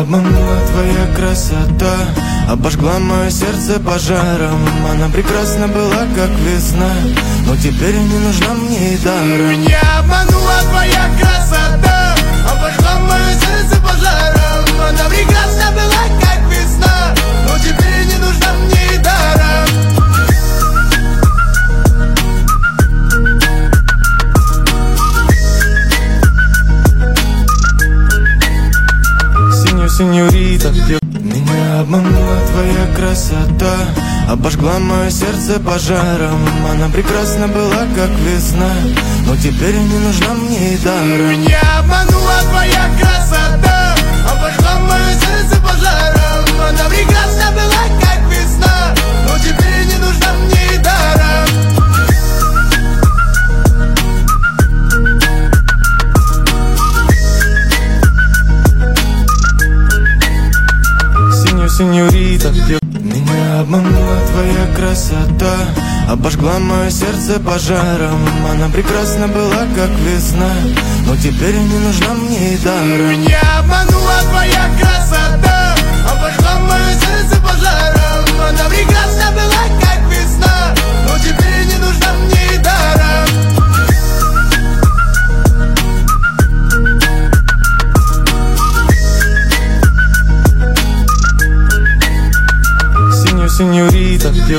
обманула твоя красота, обожгла мое сердце пожаром. Она прекрасна была, как весна, но теперь не нужна мне и даром. Меня обманула твоя красота, обожгла мое сердце пожаром. Она прекрасна была, как весна, но теперь не нужна мне и даром. Сеньорита, меня обманула твоя красота, обожгла мое сердце пожаром. Она прекрасна была, как весна, но теперь не нужна мне и даром. Меня обманула твоя красота, обожгла мое сердце пожаром. Она прекрасна была, как весна, но теперь не нужна мне и даром. Сеньорита, меня обманула твоя красота, обожгла мое сердце пожаром. Она прекрасна была, как весна, но теперь не нужна мне и даром. Меня обманула твоя красота,